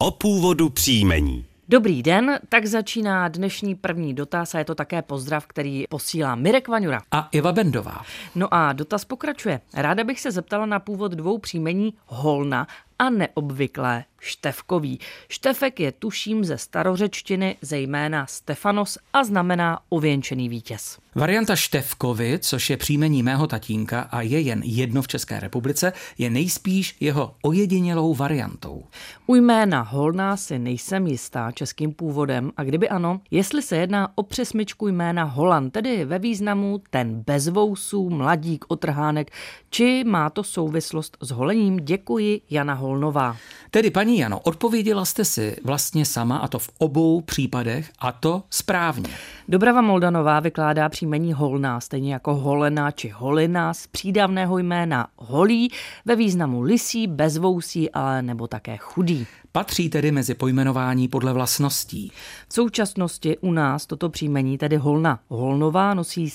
o původu příjmení. Dobrý den, tak začíná dnešní první dotaz a je to také pozdrav, který posílá Mirek Vaňura. A Iva Bendová. No a dotaz pokračuje. Ráda bych se zeptala na původ dvou příjmení Holna a neobvyklé Štefkový. Štefek je tuším ze starořečtiny zejména Stefanos a znamená ověnčený vítěz. Varianta Štefkovi, což je příjmení mého tatínka a je jen jedno v České republice, je nejspíš jeho ojedinělou variantou. U jména Holna si nejsem jistá českým původem a kdyby ano, jestli se jedná o přesmyčku jména Holan, tedy ve významu ten bez vousů, mladík, otrhánek, či má to souvislost s holením? Děkuji, Jana Holnová. Tedy paní Jano, odpověděla jste si vlastně sama, a to v obou případech, a to správně. Dobrava Moldanová vykládá příjmení Holná, stejně jako Holena či Holina z přídavného jména Holý ve významu lisý, bezvousí, ale nebo také chudý. Patří tedy mezi pojmenování podle vlastností. V současnosti u nás toto příjmení, tedy Holna Holnová, nosí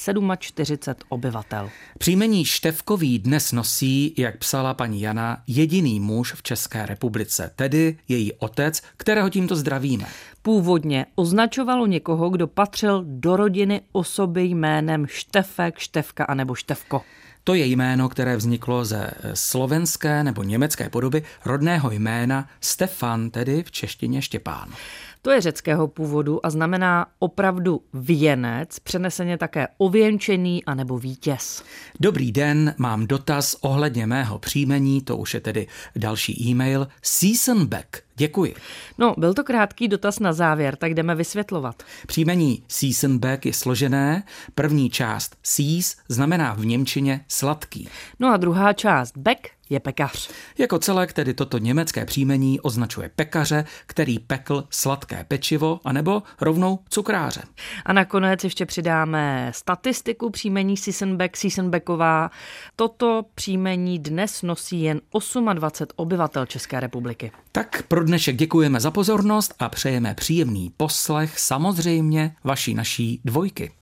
47 obyvatel. Příjmení Štefkový dnes nosí, jak psala paní Jana, jediný muž v České republice, tedy její otec, kterého tímto zdravíme. Původně označovalo někoho, kdo patřil do rodiny osoby jménem Štefek, Štefka anebo Štefko. To je jméno, které vzniklo ze slovenské nebo německé podoby rodného jména Stefan, tedy v češtině Štěpán. To je řeckého původu a znamená opravdu věnec, přeneseně také ověnčený anebo vítěz. Dobrý den, mám dotaz ohledně mého příjmení, to už je tedy další e-mail, Siesenbeck. Děkuji. No, byl to krátký dotaz na závěr, tak jdeme vysvětlovat. Příjmení Siesenbeck je složené, první část Sies znamená v němčině sladký. No a druhá část Beck je pekař. Jako celek tedy toto německé příjmení označuje pekaře, který pekl sladké pečivo, anebo rovnou cukráře. A nakonec ještě přidáme statistiku příjmení Siesenbecková. Toto příjmení dnes nosí jen 28 obyvatel České republiky. Tak pro dnešek děkujeme za pozornost a přejeme příjemný poslech samozřejmě naší dvojky.